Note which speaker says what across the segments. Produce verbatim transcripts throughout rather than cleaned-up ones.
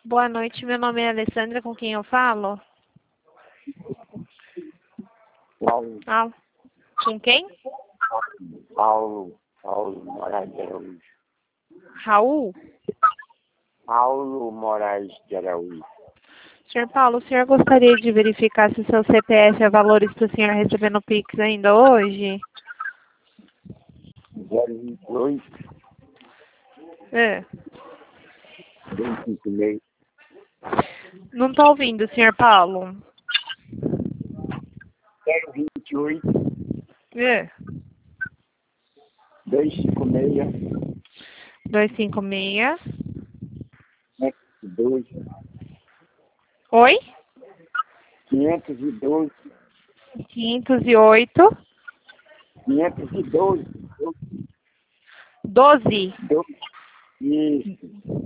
Speaker 1: Boa noite, meu nome é Alessandra, com quem eu falo?
Speaker 2: Paulo,
Speaker 1: Ah, com quem?
Speaker 2: Paulo, Paulo Moraes de Araújo.
Speaker 1: Raul?
Speaker 2: Paulo Moraes de Araújo.
Speaker 1: Senhor Paulo, o senhor gostaria de verificar se o seu C P F é valores para o senhor receber no Pix ainda hoje?
Speaker 2: zero vinte e oito,
Speaker 1: É.
Speaker 2: vinte e cinco e meio,
Speaker 1: Não estou ouvindo, senhor Paulo.
Speaker 2: zero vinte e oito,
Speaker 1: É.
Speaker 2: duzentos e cinquenta e seis,
Speaker 1: duzentos e cinquenta e seis.
Speaker 2: quinhentos e doze,
Speaker 1: Oi?
Speaker 2: quinhentos e doze,
Speaker 1: quinhentos e oito.
Speaker 2: quinhentos e doze,
Speaker 1: doze.
Speaker 2: doze, e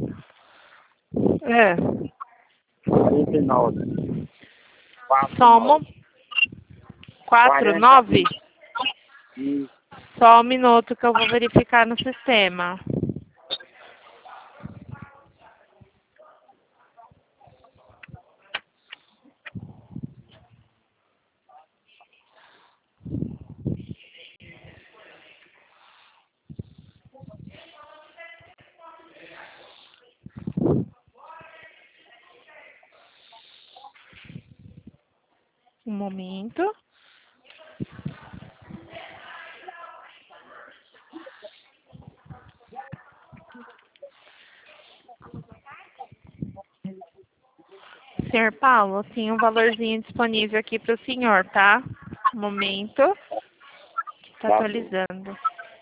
Speaker 1: É.
Speaker 2: quarenta e nove,
Speaker 1: Somo. quatro, nove.
Speaker 2: e
Speaker 1: Só um minuto que eu vou verificar no sistema. Um momento. Senhor Paulo, tem um valorzinho disponível aqui para o senhor, tá? Um momento. Está
Speaker 2: Tá.
Speaker 1: atualizando.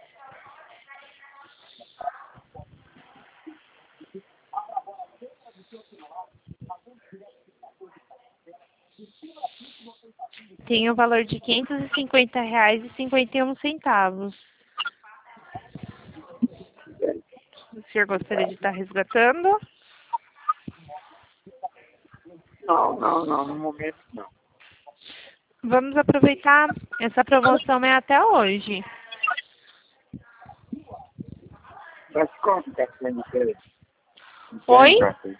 Speaker 1: Tem o valor de quinhentos e cinquenta reais e cinquenta e um centavos. O senhor gostaria de estar resgatando?
Speaker 2: Não, não, não, no momento não.
Speaker 1: Vamos aproveitar. Essa promoção é até hoje.
Speaker 2: Mas como está sendo feito?
Speaker 1: Oi?
Speaker 2: Cartão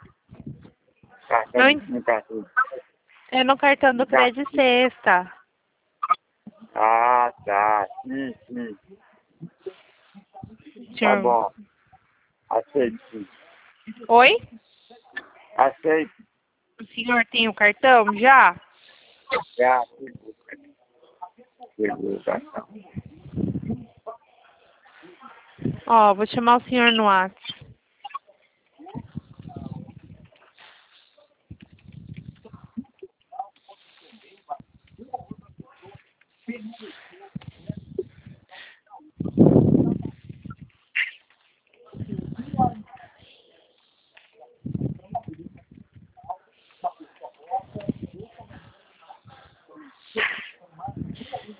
Speaker 1: Não, en-
Speaker 2: no cartão.
Speaker 1: é no cartão do Crédito Sexta.
Speaker 2: Ah, tá. Sim, sim. Tá
Speaker 1: Senhor...
Speaker 2: bom. Aceito, sim.
Speaker 1: Oi?
Speaker 2: Aceito.
Speaker 1: O senhor tem o cartão já?
Speaker 2: Já. Pegou o cartão.
Speaker 1: Ó, vou chamar o senhor no WhatsApp.